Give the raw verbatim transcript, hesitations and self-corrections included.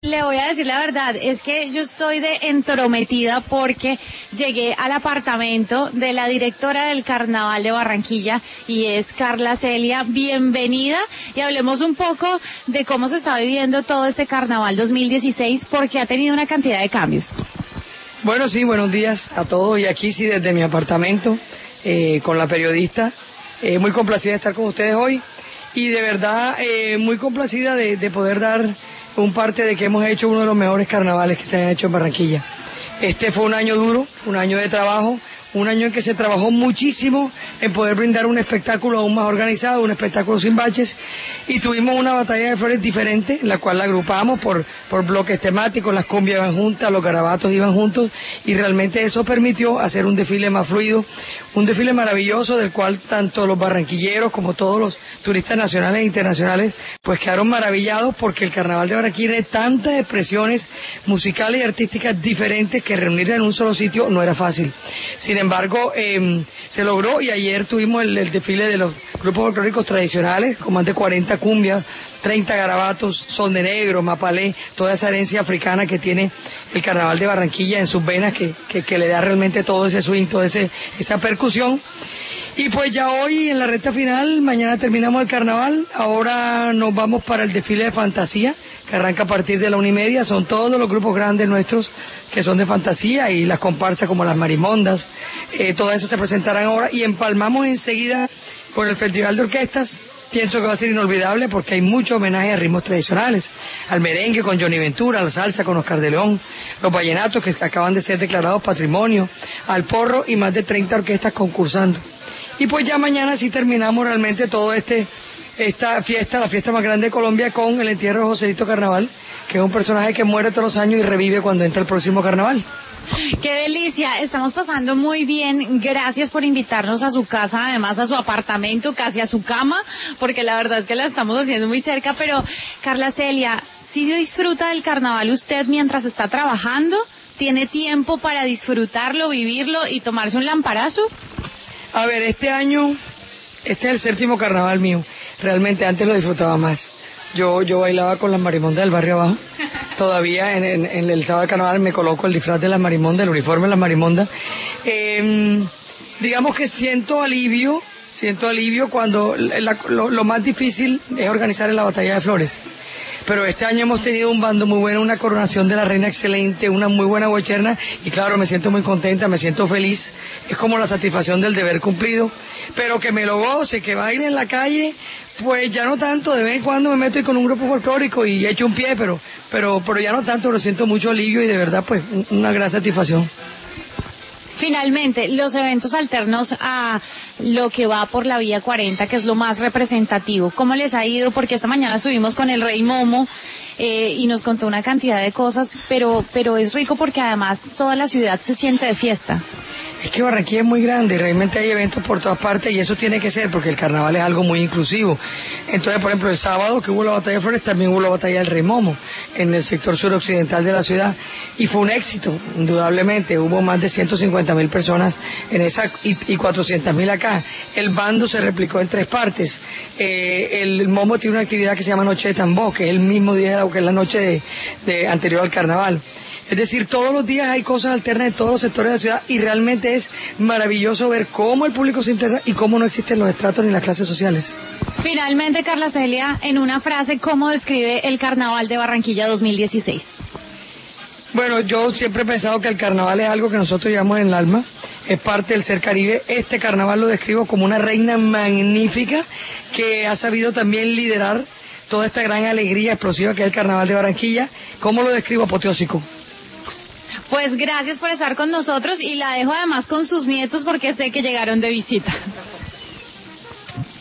Le voy a decir la verdad, es que yo estoy de entrometida porque llegué al apartamento de la directora del Carnaval de Barranquilla y es Carla Celia. Bienvenida y hablemos un poco de cómo se está viviendo todo este Carnaval dos mil dieciséis porque ha tenido una cantidad de cambios. Bueno, sí, buenos días a todos y aquí sí desde mi apartamento eh, con la periodista, eh, muy complacida de estar con ustedes hoy y de verdad eh, muy complacida de, de poder dar un parte de que hemos hecho uno de los mejores carnavales que se han hecho en Barranquilla. Este fue un año duro, un año de trabajo, un año en que se trabajó muchísimo en poder brindar un espectáculo aún más organizado, un espectáculo sin baches, y tuvimos una batalla de flores diferente, en la cual la agrupamos por, por bloques temáticos, las cumbias iban juntas, los garabatos iban juntos, y realmente eso permitió hacer un desfile más fluido, un desfile maravilloso del cual tanto los barranquilleros como todos los turistas nacionales e internacionales pues quedaron maravillados porque el Carnaval de Barranquilla tiene tantas expresiones musicales y artísticas diferentes que reunirlas en un solo sitio no era fácil. Sin embargo, eh, se logró y ayer tuvimos el, el desfile de los grupos folclóricos tradicionales, con más de cuarenta cumbias, treinta garabatos, son de negro, mapalé, toda esa herencia africana que tiene el Carnaval de Barranquilla en sus venas, que, que, que le da realmente todo ese swing, toda ese, esa percusión. Y pues ya hoy en la recta final, mañana terminamos el Carnaval, ahora nos vamos para el desfile de fantasía, que arranca a partir de la una y media, son todos los grupos grandes nuestros que son de fantasía y las comparsas como las marimondas, eh, todas esas se presentarán ahora y empalmamos enseguida con el Festival de Orquestas. Pienso que va a ser inolvidable porque hay mucho homenaje a ritmos tradicionales, al merengue con Johnny Ventura, a la salsa con Oscar de León, los vallenatos que acaban de ser declarados patrimonio, al porro y más de treinta orquestas concursando. Y pues ya mañana sí terminamos realmente todo este esta fiesta, la fiesta más grande de Colombia, con el entierro de Joselito Carnaval, que es un personaje que muere todos los años y revive cuando entra el próximo carnaval. ¡Qué delicia! Estamos pasando muy bien. Gracias por invitarnos a su casa, además a su apartamento, casi a su cama, porque la verdad es que la estamos haciendo muy cerca. Pero, Carla Celia, ¿sí disfruta del carnaval usted mientras está trabajando? ¿Tiene tiempo para disfrutarlo, vivirlo y tomarse un lamparazo? A ver, este año, este es el séptimo carnaval mío. Realmente antes lo disfrutaba más. Yo yo bailaba con las marimondas del barrio abajo. Todavía en, en, en el sábado de carnaval me coloco el disfraz de las marimondas, el uniforme de las marimondas. Eh, digamos que siento alivio, siento alivio cuando la, lo, lo más difícil es organizar la batalla de flores. Pero este año hemos tenido un bando muy bueno, una coronación de la reina excelente, una muy buena bocherna, y claro, me siento muy contenta, me siento feliz, es como la satisfacción del deber cumplido, pero que me lo goce, que baile en la calle, pues ya no tanto, de vez en cuando me meto ahí con un grupo folclórico y echo un pie, pero, pero, pero ya no tanto, lo siento mucho alivio y de verdad pues una gran satisfacción. Finalmente, los eventos alternos a lo que va por la Vía cuarenta, que es lo más representativo, ¿cómo les ha ido? Porque esta mañana estuvimos con el Rey Momo eh, y nos contó una cantidad de cosas, pero pero es rico porque además toda la ciudad se siente de fiesta. Es que Barranquilla es muy grande, realmente hay eventos por todas partes y eso tiene que ser porque el carnaval es algo muy inclusivo. Entonces, por ejemplo, el sábado que hubo la batalla de flores, también hubo la batalla del Rey Momo en el sector suroccidental de la ciudad y fue un éxito, indudablemente. Hubo más de ciento cincuenta mil personas en esa y, y cuatrocientas mil acá. El bando se replicó en tres partes. Eh, el Momo tiene una actividad que se llama Noche de Tambó, que es el mismo día que es la noche de, de anterior al carnaval. Es decir, todos los días hay cosas alternas en todos los sectores de la ciudad y realmente es maravilloso ver cómo el público se integra y cómo no existen los estratos ni las clases sociales. Finalmente, Carla Celia, en una frase, ¿cómo describe el Carnaval de Barranquilla dos mil dieciséis? Bueno, yo siempre he pensado que el carnaval es algo que nosotros llevamos en el alma, es parte del ser Caribe. Este carnaval lo describo como una reina magnífica que ha sabido también liderar toda esta gran alegría explosiva que es el Carnaval de Barranquilla. ¿Cómo lo describo? Apoteósico. Pues gracias por estar con nosotros y la dejo además con sus nietos porque sé que llegaron de visita.